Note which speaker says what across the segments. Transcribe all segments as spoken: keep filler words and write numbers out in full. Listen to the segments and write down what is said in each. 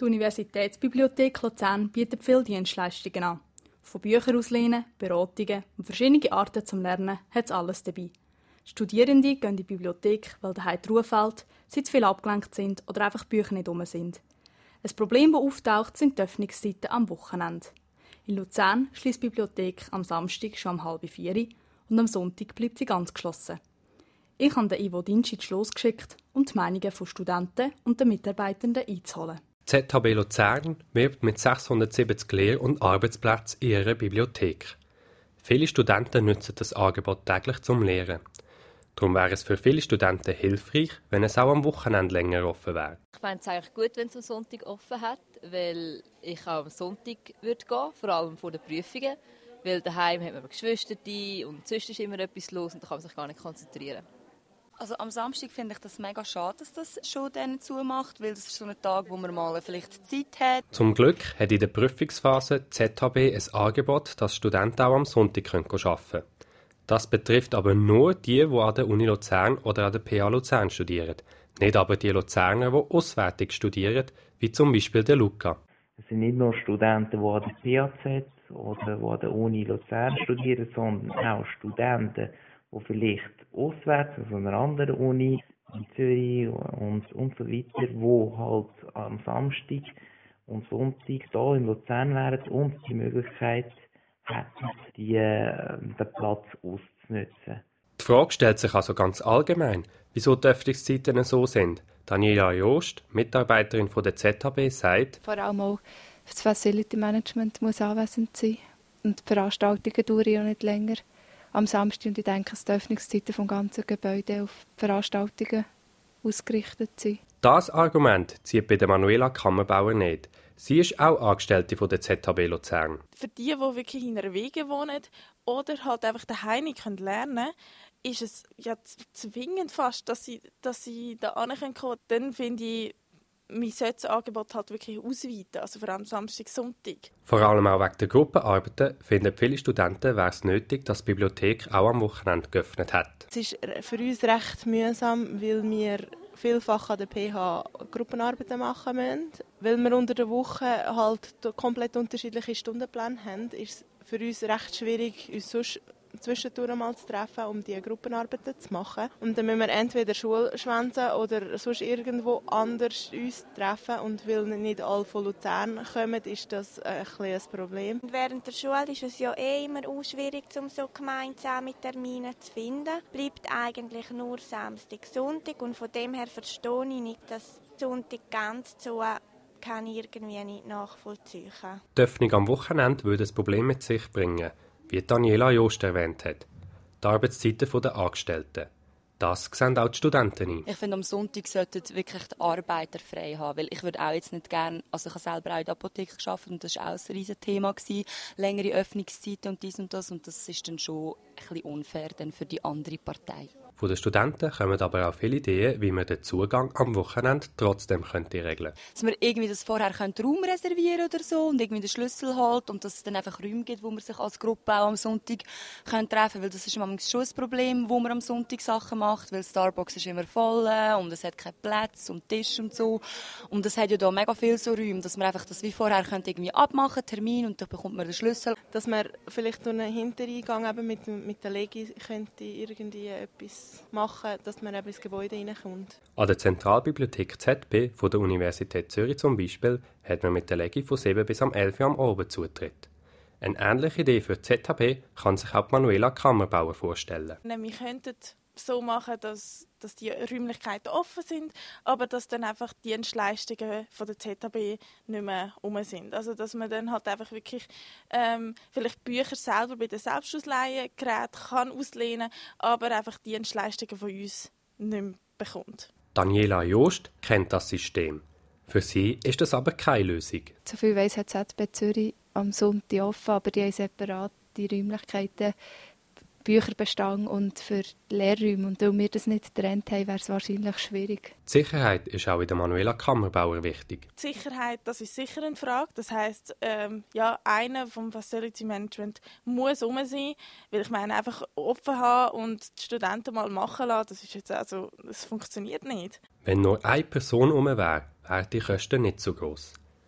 Speaker 1: Die Universitätsbibliothek Luzern bietet viele Dienstleistungen an. Von Büchern auslehnen, Beratungen und verschiedene Arten zum Lernen hat es alles dabei. Studierende gehen in die Bibliothek, weil daheim die Ruhe fehlt, sie zu viel abgelenkt sind oder einfach Bücher nicht rum sind. Ein Problem, das auftaucht, sind die Öffnungszeiten am Wochenende. In Luzern schliesst die Bibliothek am Samstag schon um halb vier und am Sonntag bleibt sie ganz geschlossen. Ich habe Ivo Dinschitsch losgeschickt, um die Meinungen von Studenten und den Mitarbeitenden einzuholen.
Speaker 2: Die Z H B Luzern wirbt mit sechshundertsiebzig Lehr- und Arbeitsplätzen in ihrer Bibliothek. Viele Studenten nutzen das Angebot täglich zum Lehren. Darum wäre es für viele Studenten hilfreich, wenn es auch am Wochenende länger offen wäre.
Speaker 3: Ich fände es eigentlich gut, wenn es am Sonntag offen hat, weil ich auch am Sonntag würde gehen, vor allem vor den Prüfungen. Weil daheim hat man Geschwister und sonst ist immer etwas los und da kann man sich gar nicht konzentrieren.
Speaker 4: Also am Samstag finde ich das mega schade, dass das schon dann zumacht, weil das ist so ein Tag, wo man mal vielleicht Zeit hat.
Speaker 2: Zum Glück hat in der Prüfungsphase die Z H B ein Angebot, das Studenten auch am Sonntag arbeiten können. Das betrifft aber nur die, die an der Uni Luzern oder an der P H Luzern studieren. Nicht aber die Luzerner, die auswärtig studieren, wie zum Beispiel der Luca.
Speaker 5: Es sind nicht nur Studenten, die an der P H Z oder die an der Uni Luzern studieren, sondern auch Studenten, die vielleicht auswärts, also an einer anderen Uni, in Zürich und, und so weiter, die halt am Samstag und Sonntag hier in Luzern wären und die Möglichkeit hätten, die, äh, den Platz auszunutzen.
Speaker 2: Die Frage stellt sich also ganz allgemein, wieso die Öffnungszeiten so sind. Daniela Joost, Mitarbeiterin von der Z H B, sagt:
Speaker 6: Vor allem auch das Facility Management muss anwesend sein und die Veranstaltungen dauern ja nicht länger am Samstag. Und ich denke, dass die Öffnungszeiten des ganzen Gebäudes auf Veranstaltungen ausgerichtet sind.
Speaker 2: Das Argument zieht bei der Manuela Kammerbauer nicht. Sie ist auch Angestellte von der Z H B Luzern.
Speaker 7: Für die, die wirklich in einer Wege wohnen oder halt einfach daheim nicht lernen können, ist es ja zwingend fast, dass sie, dass sie da hinkommen können. Dann finde ich, man sollte das Angebot halt wirklich ausweiten, also vor allem Samstag, Sonntag.
Speaker 2: Vor allem auch wegen der Gruppenarbeiten finden viele Studenten, wäre es nötig, dass die Bibliothek auch am Wochenende geöffnet hat.
Speaker 8: Es ist für uns recht mühsam, weil wir vielfach an der P H Gruppenarbeiten machen müssen. Weil wir unter der Woche halt komplett unterschiedliche Stundenpläne haben, ist es für uns recht schwierig, uns sonst zwischendurch mal zu treffen, um diese Gruppenarbeiten zu machen. Und dann müssen wir entweder Schule schwänzen oder sonst irgendwo anders uns treffen. Und weil nicht alle von Luzern kommen, ist das ein bisschen ein Problem.
Speaker 9: Während der Schule ist es ja eh immer auch schwierig, um so gemeinsame Termine zu finden. Bleibt eigentlich nur Samstag, Sonntag. Und von dem her verstehe ich nicht, dass Sonntag ganz zu kann ich irgendwie nicht nachvollziehen.
Speaker 2: Die Öffnung am Wochenende würde ein Problem mit sich bringen, wie Daniela Joost erwähnt hat. Die Arbeitszeiten der Angestellten. Das sehen auch die Studenten ein.
Speaker 4: Ich finde, am Sonntag sollten wirklich die Arbeiter frei haben, weil ich würde auch jetzt nicht gerne, also ich habe selber auch in der Apotheke gearbeitet und das war auch ein riesiges Thema gewesen, längere Öffnungszeiten und dies und das und das ist dann schon ein bisschen unfair dann für die andere Partei.
Speaker 2: Von den Studenten kommen aber auch viele Ideen, wie man den Zugang am Wochenende trotzdem könnte regeln könnte.
Speaker 4: Dass man irgendwie das vorher Raum reservieren oder so und irgendwie den Schlüssel holt und dass es dann einfach Räume gibt, wo man sich als Gruppe auch am Sonntag treffen kann, weil das ist manchmal schon ein Problem, wo man am Sonntag Sachen macht, weil Starbucks ist immer voll und es hat keinen Platz und Tisch und so. Und es hat ja da mega viele so Räume, dass man einfach das wie vorher könnte irgendwie abmachen, Termin, und dann bekommt man den Schlüssel.
Speaker 8: Dass man vielleicht durch einen Hintereingang eben mit, mit der Legi könnte irgendwie etwas machen, dass man eben ins Gebäude reinkommt.
Speaker 2: An der Zentralbibliothek Z B von der Universität Zürich zum Beispiel hat man mit der Legi von sieben bis um elf Uhr am Abend Zutritt. Eine ähnliche Idee für die Z H B kann sich auch Manuela Kammerbauer vorstellen.
Speaker 7: Wir könnten so machen, dass, dass die Räumlichkeiten offen sind, aber dass dann einfach die Dienstleistungen von der Z H B nicht mehr rum sind. Also dass man dann halt einfach wirklich ähm, vielleicht Bücher selber bei den Selbstausleihengeräten kann auslehnen, aber einfach die Dienstleistungen von uns nicht mehr bekommt.
Speaker 2: Daniela Joost kennt das System. Für sie ist das aber keine Lösung.
Speaker 6: Soviel ich weiss, hat Z B Zürich am Sonntag offen, aber die haben separate Räumlichkeiten, Bücherbestand und für Lehrräume. Und weil wir das nicht getrennt haben, wäre es wahrscheinlich schwierig.
Speaker 2: Die Sicherheit ist auch in der Manuela Kammerbauer wichtig.
Speaker 7: Die Sicherheit, das ist sicher eine Frage. Das heisst, ähm, ja, einer vom Facility Management muss rum sein, weil ich meine, einfach offen haben und die Studenten mal machen lassen, das ist jetzt also, das funktioniert nicht.
Speaker 2: Wenn nur eine Person rum wäre, wären die Kosten nicht so gross.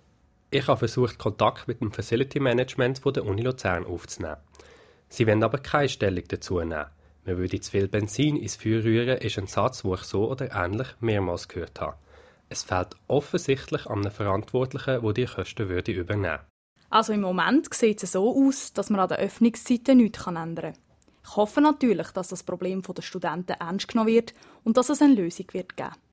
Speaker 2: Ich habe versucht, Kontakt mit dem Facility Management der Uni Luzern aufzunehmen. Sie wollen aber keine Stellung dazu nehmen. Man würde zu viel Benzin ins Feuer rühren, ist ein Satz, den ich so oder ähnlich mehrmals gehört habe. Es fehlt offensichtlich an einem Verantwortlichen, der die Kosten würde übernehmen.
Speaker 1: Also im Moment sieht es so aus, dass man an den Öffnungszeiten nichts ändern kann. Ich hoffe natürlich, dass das Problem der Studenten ernst genommen wird und dass es eine Lösung wird geben.